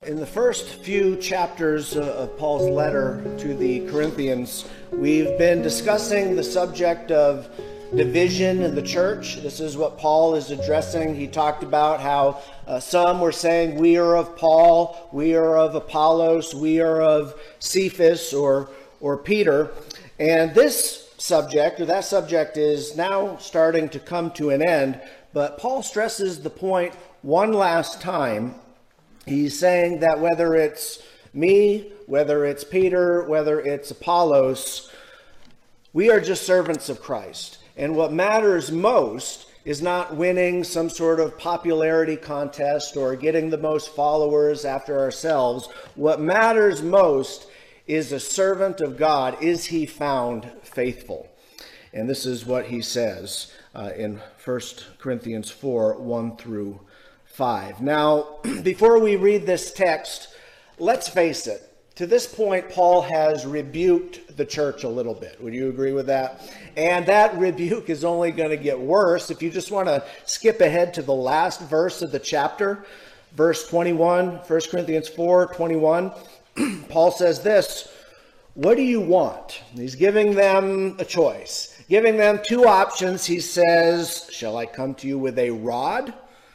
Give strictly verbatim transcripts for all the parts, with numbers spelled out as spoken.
In the first few chapters of Paul's letter to the Corinthians, we've been discussing the subject of division in the church. This is what Paul is addressing. He talked about how uh, some were saying, we are of Paul, we are of Apollos, we are of Cephas or, or Peter. And this subject, or that subject, is now starting to come to an end. But Paul stresses the point one last time. He's saying that whether it's me, whether it's Peter, whether it's Apollos, we are just servants of Christ. And what matters most is not winning some sort of popularity contest or getting the most followers after ourselves. What matters most is a servant of God. Is he found faithful? And this is what he says uh, in First Corinthians four, one through five. Now, before we read this text, let's face it. To this point, Paul has rebuked the church a little bit. Would you agree with that? And that rebuke is only going to get worse. If you just want to skip ahead to the last verse of the chapter, verse twenty-one, First Corinthians four, twenty-one, Paul says this, what do you want? He's giving them a choice, giving them two options. He says, shall I come to you with a rod,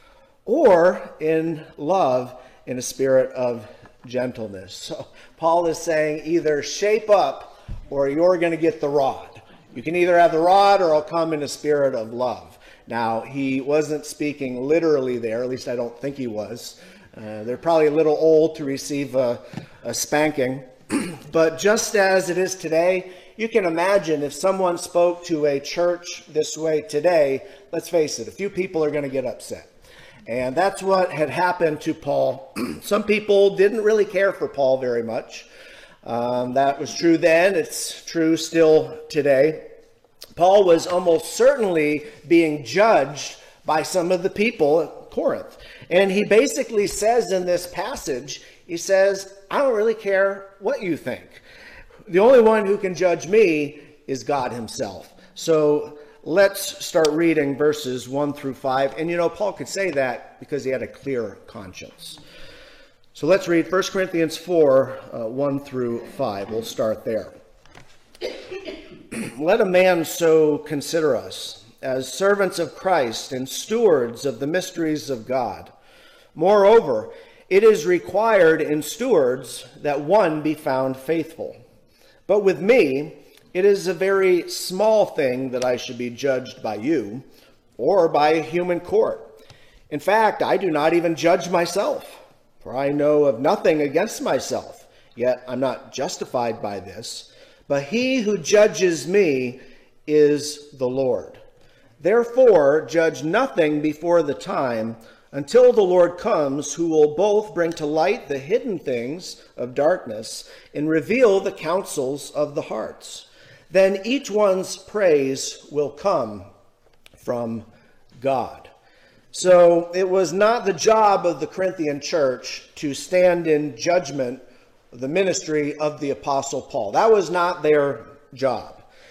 or in love, in a spirit of gentleness? So Paul is saying either shape up or you're going to get the rod. You can either have the rod or I'll come in a spirit of love. Now, he wasn't speaking literally there, at least I don't think he was. Uh, they're probably a little old to receive a, a spanking. But just as it is today, you can imagine if someone spoke to a church this way today, let's face it, a few people are going to get upset. And that's what had happened to Paul. Some people didn't really care for Paul very much. Um, that was true then. It's true still today. Paul was almost certainly being judged by some of the people at Corinth. And he basically says in this passage, he says, I don't really care what you think. The only one who can judge me is God himself. So let's start reading verses one through five. And you know, Paul could say that because he had a clear conscience. So let's read First Corinthians four, uh, one through five. We'll start there. Let a man so consider us, as servants of Christ and stewards of the mysteries of God. Moreover, it is required in stewards that one be found faithful. But with me, it is a very small thing that I should be judged by you or by a human court. In fact, I do not even judge myself, for I know of nothing against myself, yet I'm not justified by this. But he who judges me is the Lord. Therefore, judge nothing before the time until the Lord comes, who will both bring to light the hidden things of darkness and reveal the counsels of the hearts. Then each one's praise will come from God. So it was not the job of the Corinthian church to stand in judgment of the ministry of the Apostle Paul. That was not their job.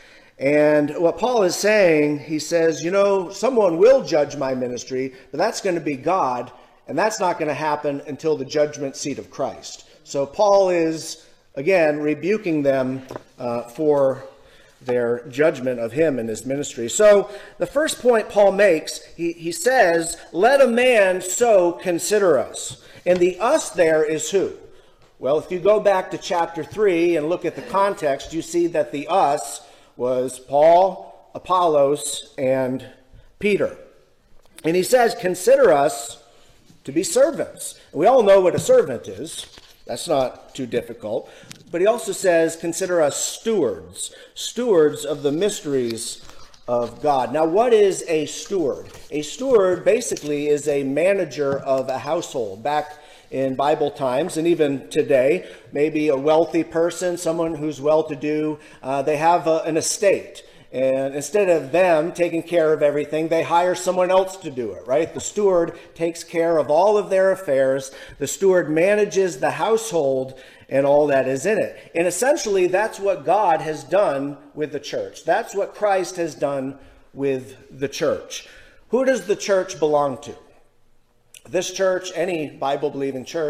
And what Paul is saying, he says, you know, someone will judge my ministry, but that's going to be God, and that's not going to happen until the judgment seat of Christ. So Paul is, again, rebuking them uh, for their judgment of him and his ministry. So the first point Paul makes, he, he says, let a man so consider us. And the us there is who? Well, if you go back to chapter three and look at the context, you see that the us was Paul, Apollos, and Peter. And he says, consider us to be servants. And we all know what a servant is. That's not too difficult. But he also says, consider us stewards, stewards of the mysteries of God. Now, what is a steward? A steward basically is a manager of a household. Back in Bible times, and even today, maybe a wealthy person, someone who's well-to-do, uh, they have a, an estate. And instead of them taking care of everything, they hire someone else to do it, right? The steward takes care of all of their affairs. The steward manages the household and all that is in it. And essentially, that's what God has done with the church. That's what Christ has done with the church. Who does the church belong to? This church, any Bible-believing church,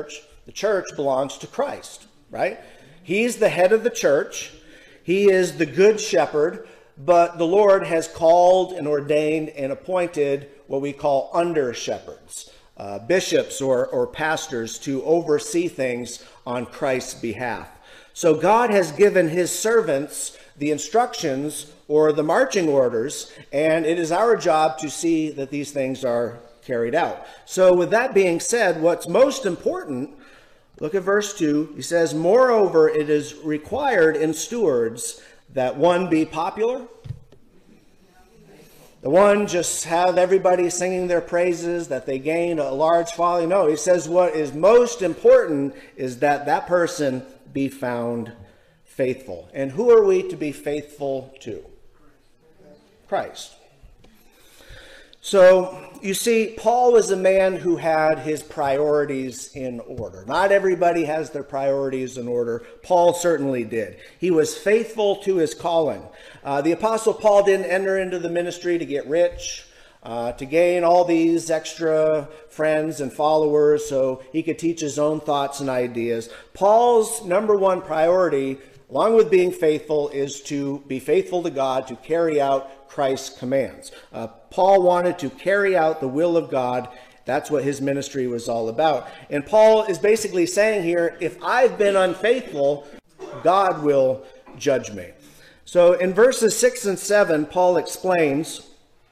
The church belongs to Christ, right? He's the head of the church. He is the good shepherd, but the Lord has called and ordained and appointed what we call under shepherds, uh, bishops or, or pastors to oversee things on Christ's behalf. So God has given his servants the instructions or the marching orders, and it is our job to see that these things are carried out. So with that being said, what's most important, look at verse two. He says, moreover, it is required in stewards that one be popular. The one just have everybody singing their praises, that they gain a large following. No, he says what is most important is that that person be found faithful. And who are we to be faithful to? Christ. So, you see, Paul was a man who had his priorities in order. Not everybody has their priorities in order. Paul certainly did. He was faithful to his calling. Uh, the Apostle Paul didn't enter into the ministry to get rich, uh, to gain all these extra friends and followers so he could teach his own thoughts and ideas. Paul's number one priority, along with being faithful, is to be faithful to God, to carry out Christ's commands. Uh, Paul wanted to carry out the will of God. That's what his ministry was all about. And Paul is basically saying here, if I've been unfaithful, God will judge me. So in verses six and seven, Paul explains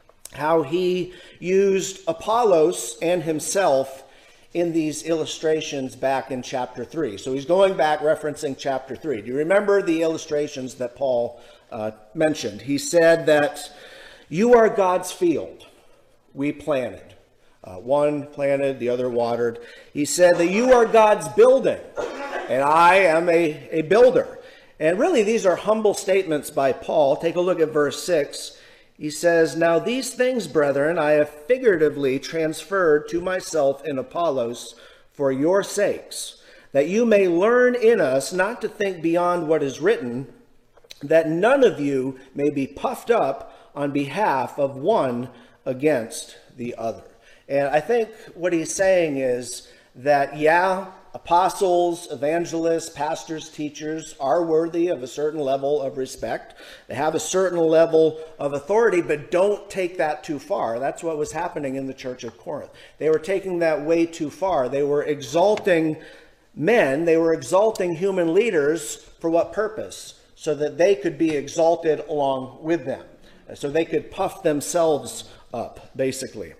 how he used Apollos and himself in these illustrations back in chapter three. So he's going back referencing chapter three. Do you remember the illustrations that Paul uh, mentioned? He said that you are God's field, we planted. Uh, one planted, the other watered. He said that you are God's building, and I am a, a builder. And really, these are humble statements by Paul. Take a look at verse six. He says, now these things, brethren, I have figuratively transferred to myself in Apollos for your sakes, that you may learn in us not to think beyond what is written, that none of you may be puffed up on behalf of one against the other. And I think what he's saying is that, yeah, apostles, evangelists, pastors, teachers are worthy of a certain level of respect. They have a certain level of authority, but don't take that too far. That's what was happening in the church of Corinth. They were taking that way too far. They were exalting men. They were exalting human leaders for what purpose? So that they could be exalted along with them. So they could puff themselves up, basically.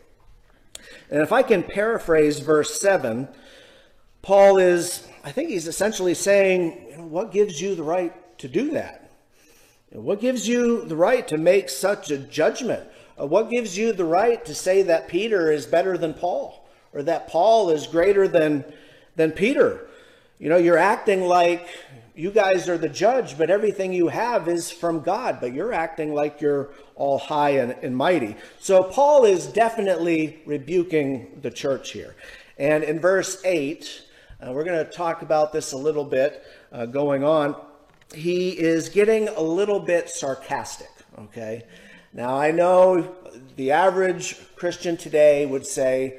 And if I can paraphrase verse seven, Paul is, I think he's essentially saying, you know, what gives you the right to do that? What gives you the right to make such a judgment? What gives you the right to say that Peter is better than Paul, or that Paul is greater than, than Peter? You know, you're acting like you guys are the judge, but everything you have is from God, but you're acting like you're all high and, and mighty. So Paul is definitely rebuking the church here. And in verse eight, uh, we're going to talk about this a little bit uh, going on. He is getting a little bit sarcastic, okay? Now, I know the average Christian today would say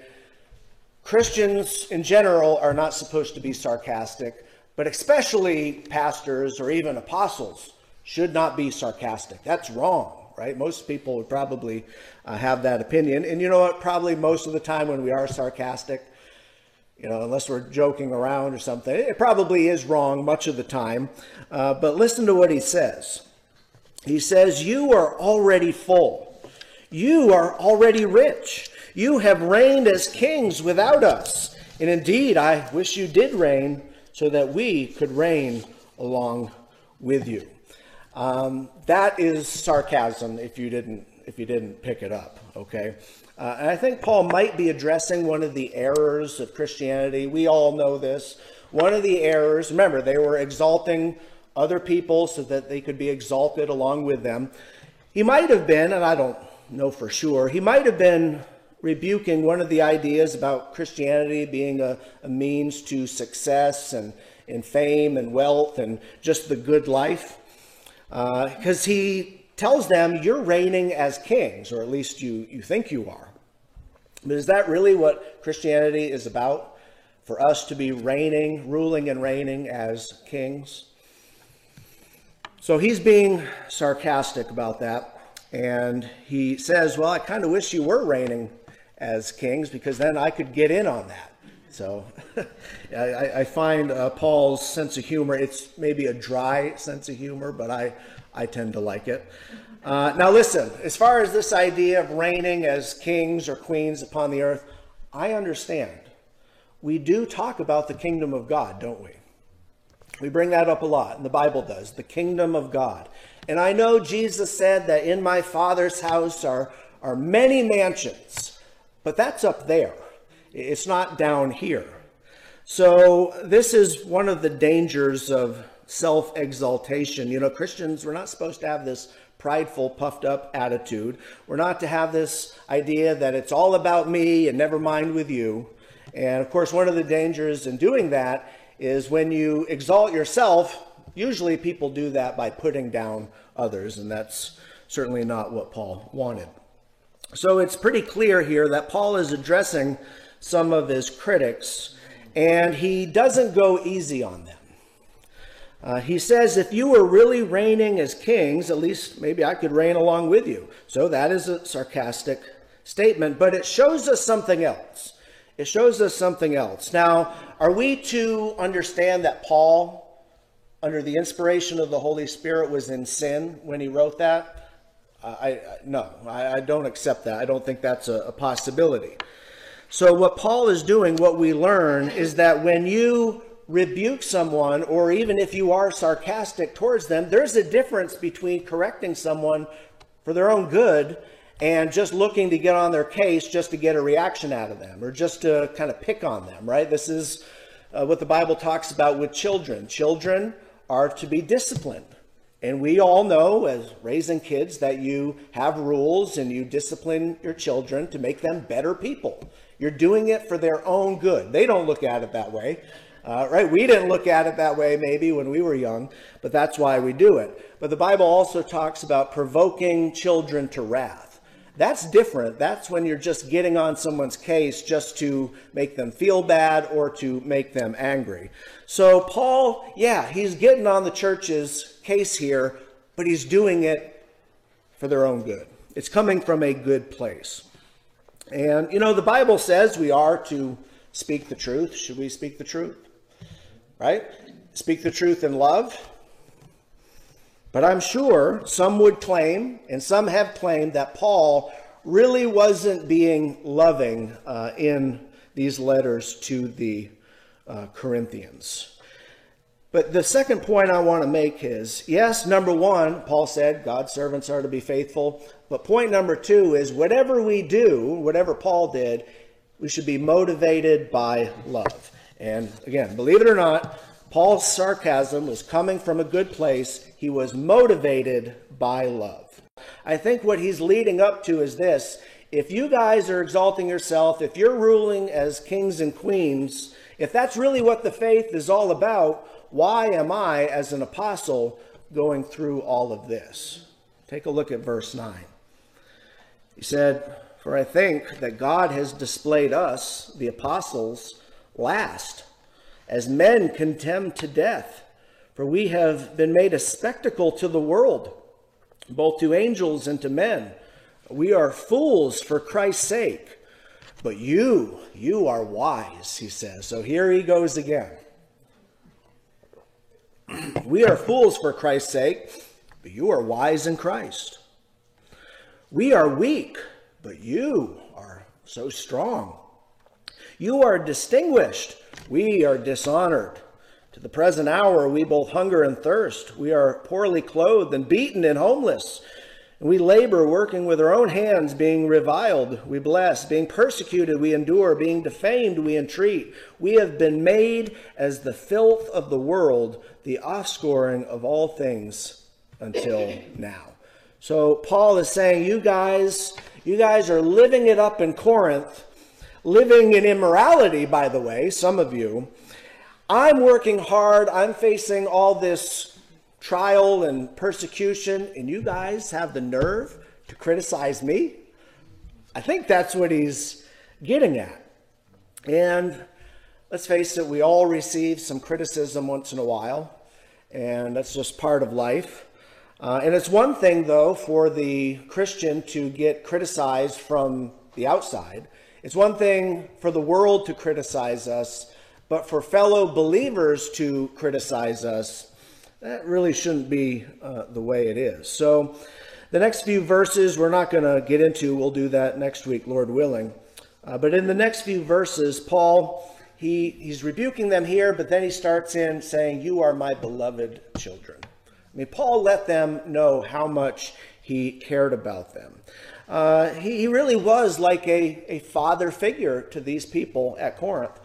Christians in general are not supposed to be sarcastic, but especially pastors or even apostles should not be sarcastic. That's wrong, right? Most people would probably uh, have that opinion. And you know what? Probably most of the time when we are sarcastic, you know, unless we're joking around or something, it probably is wrong much of the time. Uh, but listen to what he says. He says, you are already full. You are already rich. You have reigned as kings without us. And indeed, I wish you did reign so that we could reign along with you. Um, that is sarcasm if you didn't, if you didn't pick it up, okay? Uh, and I think Paul might be addressing one of the errors of Christianity. We all know this. One of the errors, remember, they were exalting other people so that they could be exalted along with them. He might have been, and I don't know for sure, he might have been rebuking one of the ideas about Christianity being a, a means to success and, and fame and wealth and just the good life. Because uh, he tells them, you're reigning as kings, or at least you, you think you are. But is that really what Christianity is about? for us to be reigning, ruling and reigning as kings. So he's being sarcastic about that. And he says, well, I kind of wish you were reigning as kings, because then I could get in on that. So I, I find uh, Paul's sense of humor, it's maybe a dry sense of humor, but I, I tend to like it. Uh, now listen, as far as this idea of reigning as kings or queens upon the earth, I understand. We do talk about the kingdom of God, don't we? We bring that up a lot, and the Bible does, the kingdom of God. And I know Jesus said that in my Father's house are, are many mansions, but that's up there. It's not down here. So this is one of the dangers of self-exaltation. You know, Christians, we're not supposed to have this prideful, puffed up attitude. We're not to have this idea that it's all about me and never mind with you. And of course, one of the dangers in doing that is when you exalt yourself, usually people do that by putting down others, and that's certainly not what Paul wanted. So it's pretty clear here that Paul is addressing some of his critics, and he doesn't go easy on them. Uh, he says, if you were really reigning as kings, at least maybe I could reign along with you. So that is a sarcastic statement, but it shows us something else. It shows us something else. Now, are we to understand that Paul, under the inspiration of the Holy Spirit, was in sin when he wrote that? I, I no, I, I don't accept that. I don't think that's a, a possibility. So what Paul is doing, what we learn, is that when you rebuke someone, or even if you are sarcastic towards them, there's a difference between correcting someone for their own good and just looking to get on their case just to get a reaction out of them, or just to kind of pick on them, right? This is uh, what the Bible talks about with children. Children are to be disciplined. And we all know, as raising kids, that you have rules and you discipline your children to make them better people. You're doing it for their own good. They don't look at it that way, uh, right? We didn't look at it that way maybe when we were young, but that's why we do it. But the Bible also talks about provoking children to wrath. That's different. That's when you're just getting on someone's case just to make them feel bad or to make them angry. So Paul, yeah, he's getting on the church's case here, but he's doing it for their own good. It's coming from a good place. And, you know, the Bible says we are to speak the truth. Should we speak the truth? Right? Speak the truth in love. But I'm sure some would claim, and some have claimed, that Paul really wasn't being loving uh, in these letters to the uh, Corinthians. But the second point I want to make is, yes, number one, Paul said God's servants are to be faithful. But point number two is, whatever we do, whatever Paul did, we should be motivated by love. And again, believe it or not, Paul's sarcasm was coming from a good place. He was motivated by love. I think what he's leading up to is this. If you guys are exalting yourself, if you're ruling as kings and queens, if that's really what the faith is all about, why am I, as an apostle, going through all of this? Take a look at verse nine. He said, for I think that God has displayed us, the apostles, last, as men condemned to death. For we have been made a spectacle to the world, both to angels and to men. We are fools for Christ's sake. But you, you are wise, he says. So here he goes again. We are fools for Christ's sake, but you are wise in Christ. We are weak, but you are so strong. You are distinguished. We are dishonored. To the present hour, we both hunger and thirst. We are poorly clothed and beaten and homeless. And we labor, working with our own hands, being reviled, we bless. Being persecuted, we endure. Being defamed, we entreat. We have been made as the filth of the world, the offscouring of all things until now. So Paul is saying, you guys, you guys are living it up in Corinth, living in immorality, by the way, some of you. I'm working hard. I'm facing all this trial and persecution, and you guys have the nerve to criticize me? I think that's what he's getting at. And let's face it, we all receive some criticism once in a while, and that's just part of life. Uh, and it's one thing, though, for the Christian to get criticized from the outside. It's one thing for the world to criticize us, but for fellow believers to criticize us, that really shouldn't be uh, the way it is. So the next few verses we're not going to get into. We'll do that next week, Lord willing. Uh, but in the next few verses, Paul, he, he's rebuking them here, but then he starts in saying, "You are my beloved children." I mean, Paul let them know how much he cared about them. Uh, he, he really was like a, a father figure to these people at Corinth.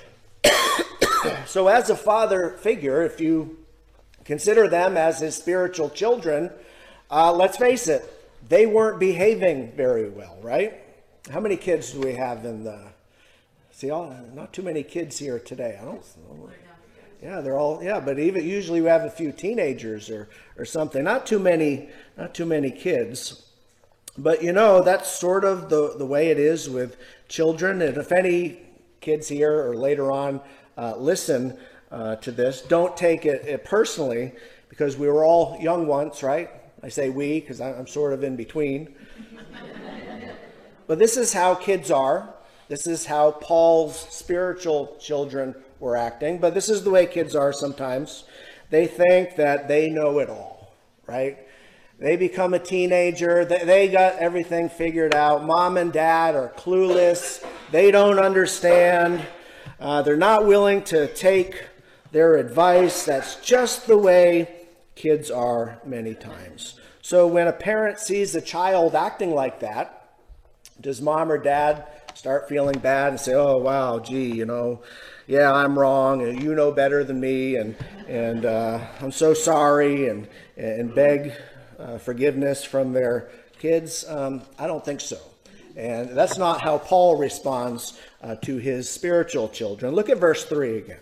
So as a father figure, if you consider them as his spiritual children, uh, let's face it, they weren't behaving very well, right? How many kids do we have in the... See, all, not too many kids here today. I don't know. Yeah, they're all, yeah, but even usually we have a few teenagers or, or something. Not too many, not too many kids. But you know, that's sort of the, the way it is with children. And if any kids here or later on uh, listen uh, to this, don't take it, it personally, because we were all young once, right? I say we because I'm sort of in between. But this is how kids are. This is how Paul's spiritual children were acting. But this is the way kids are sometimes. They think that they know it all, right? They become a teenager. They, they got everything figured out. Mom and dad are clueless. They don't understand. Uh, they're not willing to take their advice. That's just the way kids are many times. So when a parent sees a child acting like that, does mom or dad start feeling bad and say, "Oh, wow, gee, you know, yeah, I'm wrong, and you know better than me, and and uh, I'm so sorry," and and beg uh, forgiveness from their kids? Um, I don't think so. And that's not how Paul responds uh, to his spiritual children. Look at verse three again.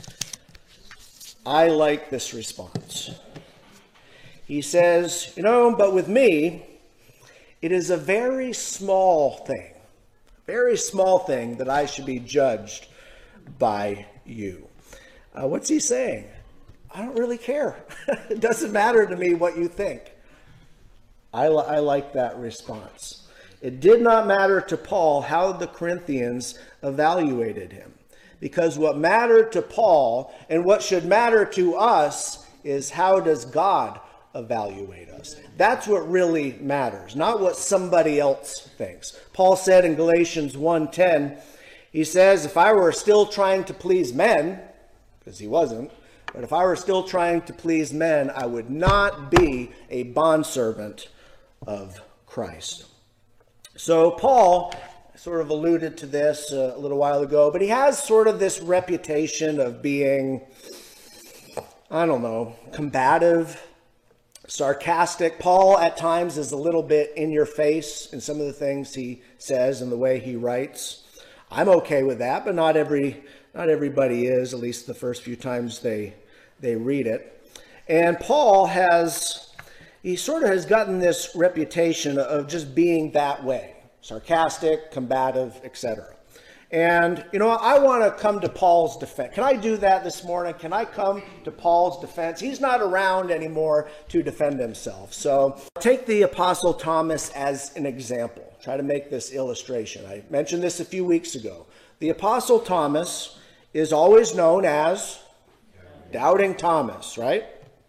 I like this response. He says, you know, but with me, it is a very small thing, very small thing that I should be judged by you. Uh, what's he saying? I don't really care. It doesn't matter to me what you think. I, li- I like that response. It did not matter to Paul how the Corinthians evaluated him, because what mattered to Paul and what should matter to us is how does God evaluate us. That's what really matters, not what somebody else thinks. Paul said in Galatians one ten, he says, if I were still trying to please men, because he wasn't, but if I were still trying to please men, I would not be a bondservant of Christ. So Paul sort of alluded to this a little while ago, but he has sort of this reputation of being, I don't know, combative, sarcastic. Paul at times is a little bit in your face in some of the things he says and the way he writes. I'm okay with that, but not every not everybody is, at least the first few times they they read it. And Paul has he sort of has gotten this reputation of just being that way, sarcastic, combative, et cetera. And, you know, I want to come to Paul's defense. Can I do that this morning? Can I come to Paul's defense? He's not around anymore to defend himself. So take the Apostle Thomas as an example. Try to make this illustration. I mentioned this a few weeks ago. The Apostle Thomas is always known as Doubting Thomas, right?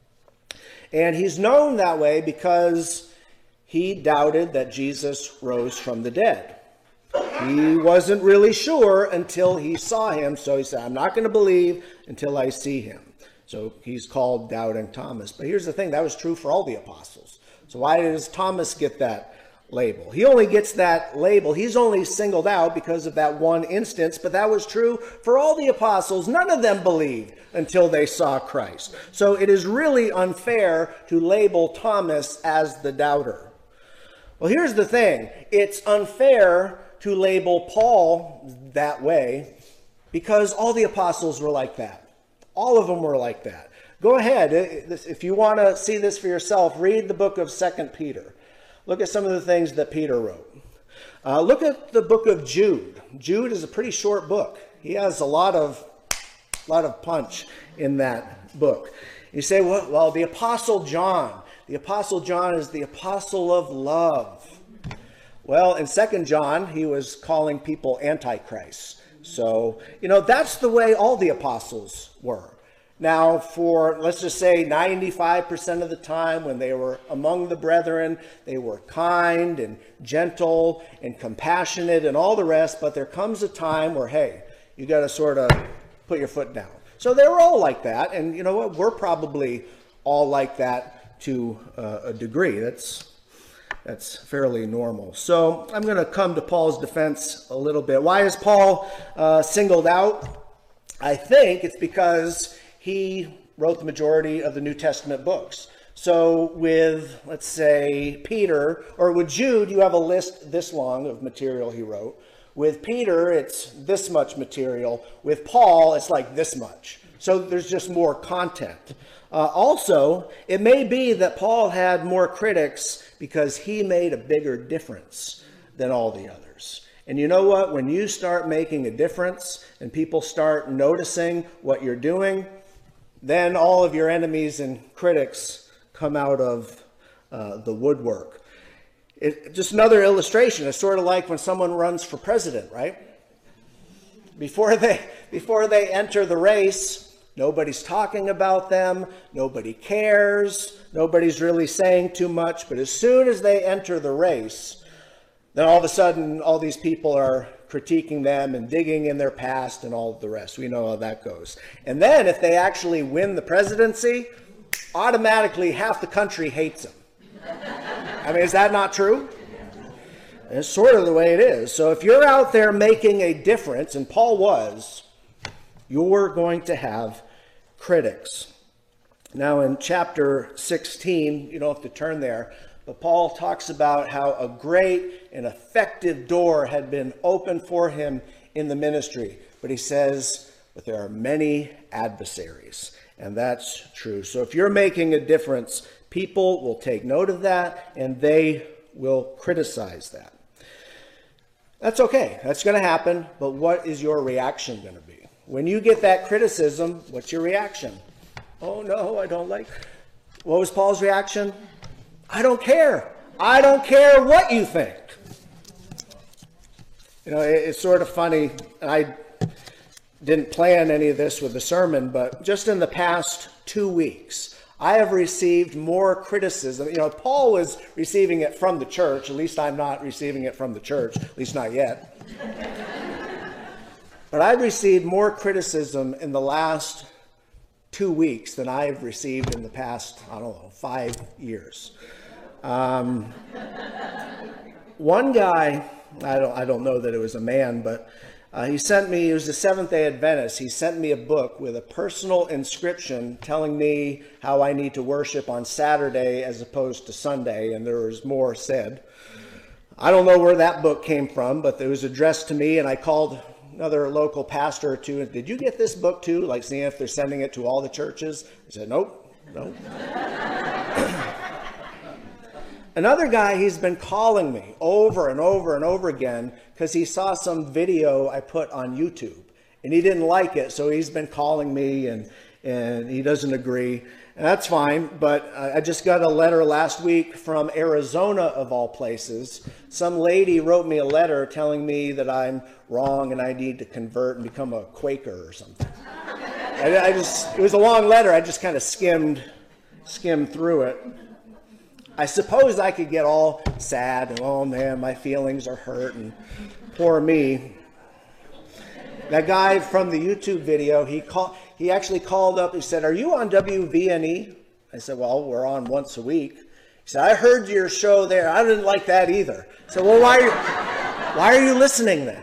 And he's known that way because he doubted that Jesus rose from the dead. He wasn't really sure until he saw him, so he said, I'm not going to believe until I see him. So he's called Doubting Thomas. But here's the thing, that was true for all the apostles. So why does Thomas get that label? He only gets that label. He's only singled out because of that one instance, but that was true for all the apostles. None of them believed until they saw Christ. So it is really unfair to label Thomas as the doubter. Well, here's the thing. It's unfair to label Paul that way because all the apostles were like that. All of them were like that. Go ahead. If you want to see this for yourself, read the book of Second Peter. Look at some of the things that Peter wrote. Uh, look at the book of Jude. Jude is a pretty short book. He has a lot of, lot of punch in that book. You say, well, well, the Apostle John. The Apostle John is the apostle of love. Well, in Second John, he was calling people antichrists. So, you know, that's the way all the apostles were. Now, for, let's just say, ninety-five percent of the time when they were among the brethren, they were kind and gentle and compassionate and all the rest, but there comes a time where, hey, you got to sort of put your foot down. So they were all like that, and you know what? We're probably all like that to uh, a degree. That's, that's fairly normal. So I'm going to come to Paul's defense a little bit. Why is Paul uh, singled out? I think it's because he wrote the majority of the New Testament books. So with, let's say, Peter, or with Jude, you have a list this long of material he wrote. With Peter, it's this much material. With Paul, it's like this much. So there's just more content. Uh, also, it may be that Paul had more critics because he made a bigger difference than all the others. And you know what? When you start making a difference and people start noticing what you're doing, then all of your enemies and critics come out of uh, the woodwork. It, just another illustration. It's sort of like when someone runs for president, right? Before they, before they enter the race, nobody's talking about them. Nobody cares. Nobody's really saying too much. But as soon as they enter the race, then all of a sudden, all these people are critiquing them and digging in their past and all of the rest. We know how that goes. And then if they actually win the presidency, automatically half the country hates them. I mean, is that not true? It's sort of the way it is. So if you're out there making a difference, and Paul was, you're going to have critics. Now in chapter sixteen, you don't have to turn there, but Paul talks about how a great and effective door had been opened for him in the ministry. But he says, but there are many adversaries. And that's true. So if you're making a difference, people will take note of that and they will criticize that. That's okay. That's going to happen. But what is your reaction going to be? When you get that criticism, what's your reaction? Oh, no, I don't like. What was Paul's reaction? I don't care. I don't care what you think. You know, it's sort of funny. I didn't plan any of this with the sermon, but just in the past two weeks, I have received more criticism. You know, Paul was receiving it from the church. At least I'm not receiving it from the church, at least not yet. But I've received more criticism in the last two weeks than I've received in the past, I don't know, five years. Um, one guy, I don't, I don't know that it was a man, but uh, he sent me, he was a Seventh-day Adventist. He sent me a book with a personal inscription telling me how I need to worship on Saturday as opposed to Sunday, and there was more said. I don't know where that book came from, but it was addressed to me, and I called another local pastor or two, and did you get this book too? Like seeing if they're sending it to all the churches. I said, nope, nope. Another guy, he's been calling me over and over and over again because he saw some video I put on YouTube and he didn't like it. So he's been calling me and, and he doesn't agree. And that's fine. But I just got a letter last week from Arizona, of all places. Some lady wrote me a letter telling me that I'm wrong and I need to convert and become a Quaker or something. I, I just, it was a long letter. I just kind of skimmed, skimmed through it. I suppose I could get all sad and, oh man, my feelings are hurt and poor me. That guy from the YouTube video, he called, he actually called up, he said, are you on W V N E? I said, well, we're on once a week. He said, I heard your show there. I didn't like that either. I said, well, why are you, why are you listening then?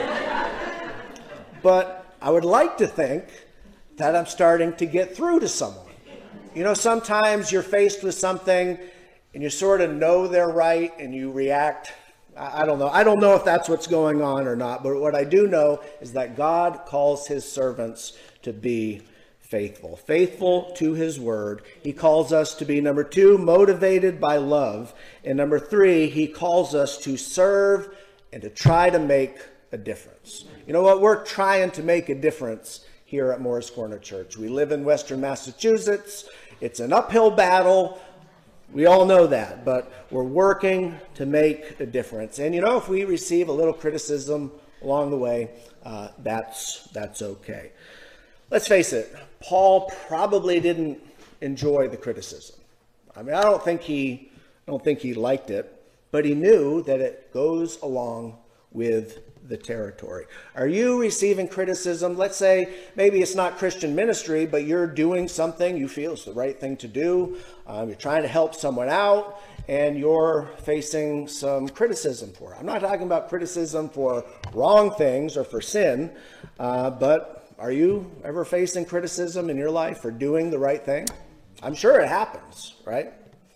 But I would like to think that I'm starting to get through to someone. You know, sometimes you're faced with something and you sort of know they're right and you react. I don't know. I don't know if that's what's going on or not. But what I do know is that God calls his servants to be faithful. Faithful to his word. He calls us to be, number two, motivated by love. And number three, he calls us to serve and to try to make a difference. You know what? We're trying to make a difference here at Morris Corner Church. We live in Western Massachusetts. It's an uphill battle. We all know that, but we're working to make a difference. And you know, if we receive a little criticism along the way, uh, that's that's okay. Let's face it, Paul probably didn't enjoy the criticism. I mean, I don't think he, I don't think he liked it, but he knew that it goes along with the territory. Are you receiving criticism? Let's say maybe it's not Christian ministry, but you're doing something you feel is the right thing to do. Um, you're trying to help someone out, and you're facing some criticism for it. I'm not talking about criticism for wrong things or for sin, uh, but are you ever facing criticism in your life for doing the right thing? I'm sure it happens, right?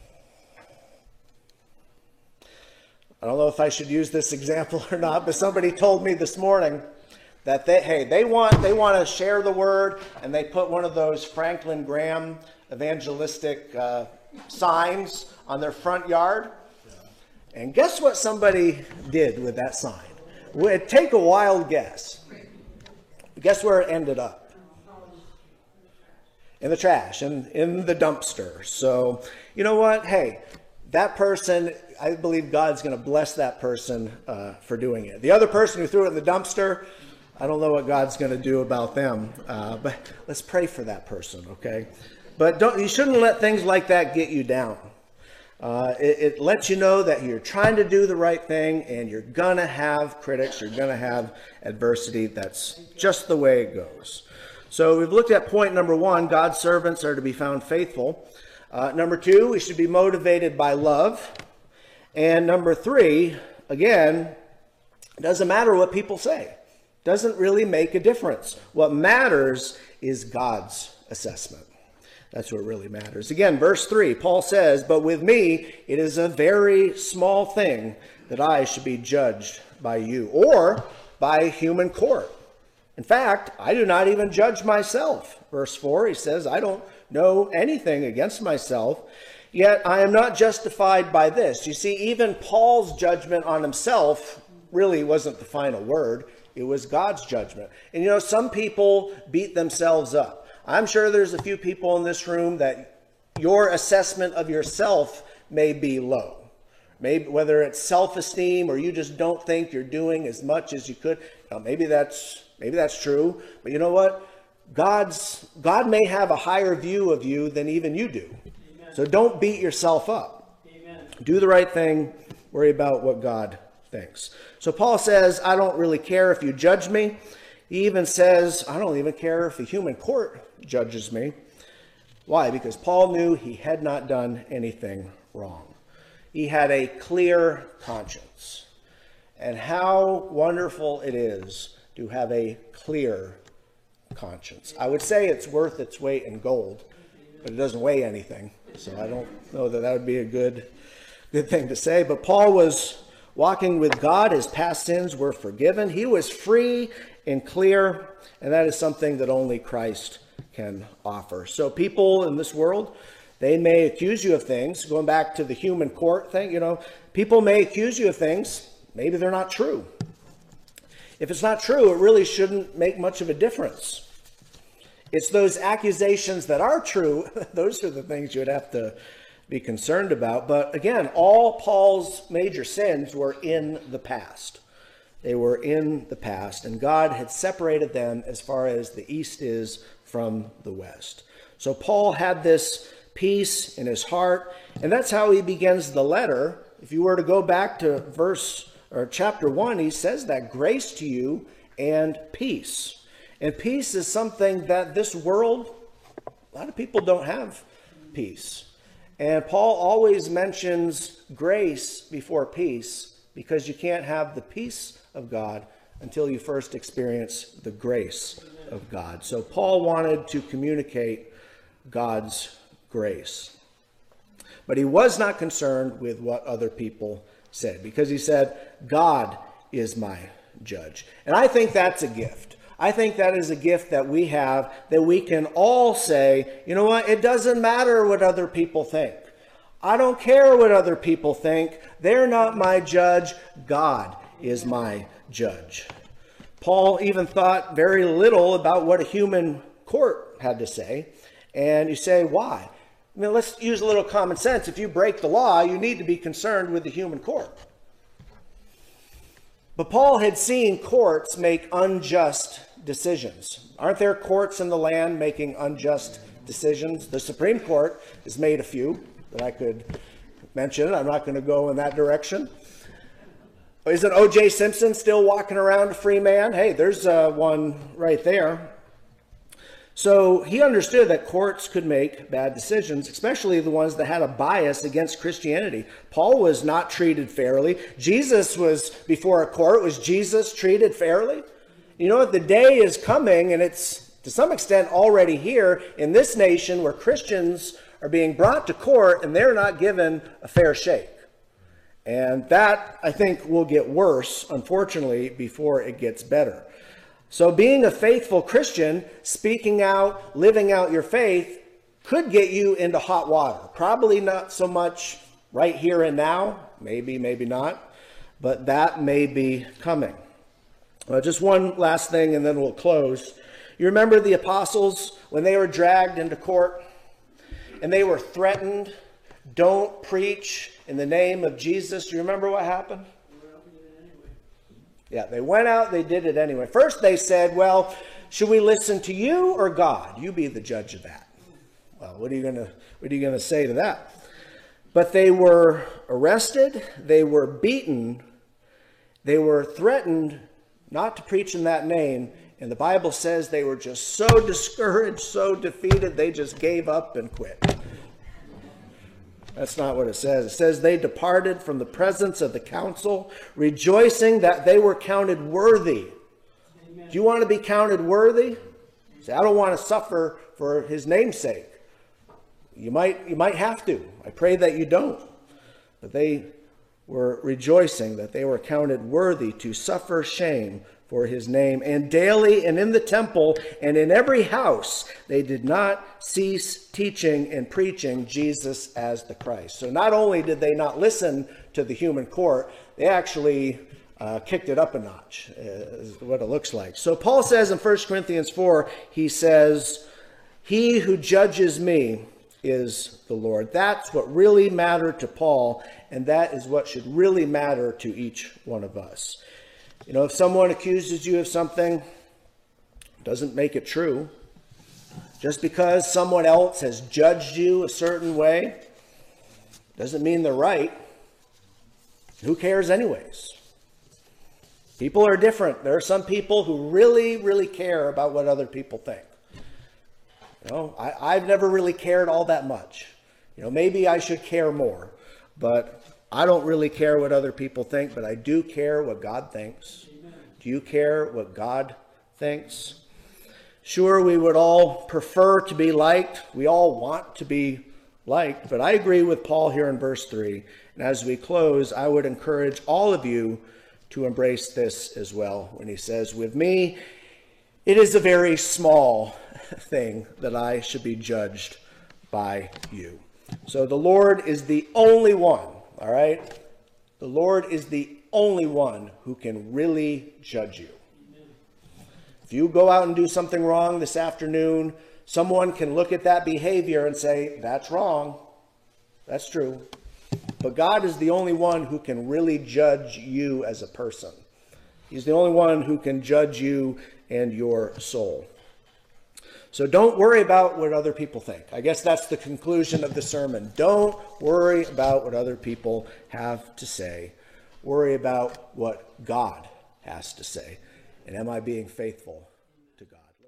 I don't know if I should use this example or not, but somebody told me this morning that they, hey, they want they want to share the word, and they put one of those Franklin Graham evangelistic uh, signs on their front yard. And guess what somebody did with that sign? Well, take a wild guess. Guess where it ended up? In the trash, in, in the dumpster. So, you know what? Hey, that person, I believe God's going to bless that person uh, for doing it. The other person who threw it in the dumpster, I don't know what God's going to do about them. Uh, but let's pray for that person, okay? But don't, you shouldn't let things like that get you down. Uh, it, it lets you know that you're trying to do the right thing, and you're going to have critics, you're going to have adversity. That's just the way it goes. So we've looked at point number one, God's servants are to be found faithful. Uh, number two, we should be motivated by love. And number three, again, it doesn't matter what people say. It doesn't really make a difference. What matters is God's assessment. That's what really matters. Again, verse three, Paul says, "But with me, it is a very small thing that I should be judged by you or by human court. In fact, I do not even judge myself." Verse four, he says, "I don't know anything against myself, yet I am not justified by this." You see, even Paul's judgment on himself really wasn't the final word. It was God's judgment. And you know, some people beat themselves up. I'm sure there's a few people in this room that your assessment of yourself may be low. Maybe whether it's self-esteem or you just don't think you're doing as much as you could. Now, maybe that's maybe that's true. But you know what? God's God may have a higher view of you than even you do. Amen. So don't beat yourself up. Amen. Do the right thing. Worry about what God thinks. So Paul says, "I don't really care if you judge me." He even says, "I don't even care if a human court judges me." Why? Because Paul knew he had not done anything wrong. He had a clear conscience. And how wonderful it is to have a clear conscience. I would say it's worth its weight in gold, but it doesn't weigh anything. So I don't know that that would be a good, good thing to say. But Paul was walking with God. His past sins were forgiven. He was free and clear, and that is something that only Christ can offer. So people in this world, they may accuse you of things. Going back to the human court thing, you know, people may accuse you of things. Maybe they're not true. If it's not true, it really shouldn't make much of a difference. It's those accusations that are true, those are the things you would have to be concerned about. But again, all Paul's major sins were in the past. They were in the past, and God had separated them as far as the east is from the west. So Paul had this peace in his heart, and that's how he begins the letter. If you were to go back to verse or chapter one, he says that grace to you and peace. And peace is something that this world, a lot of people don't have peace. And Paul always mentions grace before peace, because you can't have the peace of God until you first experience the grace of God. So Paul wanted to communicate God's grace. But he was not concerned with what other people said, because he said, "God is my judge." And I think that's a gift. I think that is a gift that we have, that we can all say, you know what, it doesn't matter what other people think. I don't care what other people think. They're not my judge. God is my judge. Paul even thought very little about what a human court had to say. And you say, why? I mean, let's use a little common sense. If you break the law, you need to be concerned with the human court. But Paul had seen courts make unjust decisions. Aren't there courts in the land making unjust decisions? The Supreme Court has made a few that I could mention. I'm not going to go in that direction. Isn't O J Simpson still walking around a free man? Hey, there's uh, one right there. So he understood that courts could make bad decisions, especially the ones that had a bias against Christianity. Paul was not treated fairly. Jesus was before a court. Was Jesus treated fairly? You know what? The day is coming, and it's to some extent already here in this nation, where Christians are being brought to court and they're not given a fair shake. And that, I think, will get worse, unfortunately, before it gets better. So being a faithful Christian, speaking out, living out your faith, could get you into hot water. Probably not so much right here and now. Maybe, maybe not. But that may be coming. Uh, just one last thing, and then we'll close. You remember the apostles when they were dragged into court and they were threatened, don't preach in the name of Jesus. Do you remember what happened? Yeah, they went out, they did it anyway. First they said, well, should we listen to you or God? You be the judge of that. Well, what are you gonna what are you gonna say to that? But they were arrested, they were beaten, they were threatened not to preach in that name, and the Bible says they were just so discouraged, so defeated, they just gave up and quit. That's not what it says. It says they departed from the presence of the council, rejoicing that they were counted worthy. Amen. Do you want to be counted worthy? Say, I don't want to suffer for his name's sake. You might, you might have to. I pray that you don't. But they were rejoicing that they were counted worthy to suffer shame for his name. And daily and in the temple and in every house, they did not cease teaching and preaching Jesus as the Christ. So not only did they not listen to the human court, they actually uh, kicked it up a notch, uh, is what it looks like. So Paul says in First Corinthians four, he says, he who judges me is the Lord. That's what really mattered to Paul, and that is what should really matter to each one of us. You know, if someone accuses you of something, doesn't make it true. Just because someone else has judged you a certain way, doesn't mean they're right. Who cares anyways? People are different. There are some people who really, really care about what other people think. You know, I, I've never really cared all that much. You know, maybe I should care more, but I don't really care what other people think, but I do care what God thinks. Amen. Do you care what God thinks? Sure, we would all prefer to be liked. We all want to be liked, but I agree with Paul here in verse three. And as we close, I would encourage all of you to embrace this as well when he says, with me, it is a very small thing that I should be judged by you. So the Lord is the only one. All right? The Lord is the only one who can really judge you. Amen. If you go out and do something wrong this afternoon, someone can look at that behavior and say, that's wrong. That's true. But God is the only one who can really judge you as a person. He's the only one who can judge you and your soul. So don't worry about what other people think. I guess that's the conclusion of the sermon. Don't worry about what other people have to say. Worry about what God has to say. And am I being faithful